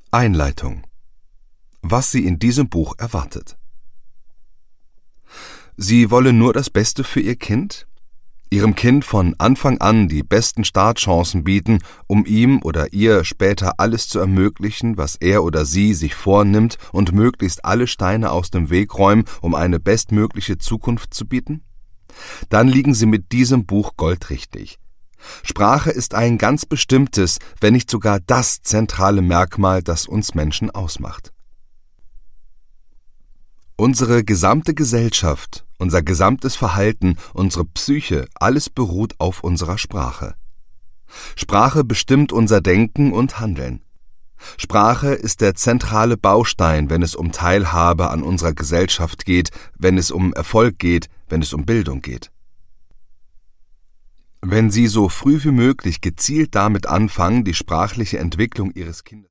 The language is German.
Einleitung. Was Sie in diesem Buch erwartet. Sie wollen nur das Beste für Ihr Kind? Ihrem Kind von Anfang an die besten Startchancen bieten, um ihm oder ihr später alles zu ermöglichen, was er oder sie sich vornimmt und möglichst alle Steine aus dem Weg räumen, um eine bestmögliche Zukunft zu bieten? Dann liegen Sie mit diesem Buch goldrichtig. Sprache ist ein ganz bestimmtes, wenn nicht sogar das zentrale Merkmal, das uns Menschen ausmacht. Unsere gesamte Gesellschaft, unser gesamtes Verhalten, unsere Psyche, alles beruht auf unserer Sprache. Sprache bestimmt unser Denken und Handeln. Sprache ist der zentrale Baustein, wenn es um Teilhabe an unserer Gesellschaft geht, wenn es um Erfolg geht, wenn es um Bildung geht. Wenn Sie so früh wie möglich gezielt damit anfangen, die sprachliche Entwicklung Ihres Kindes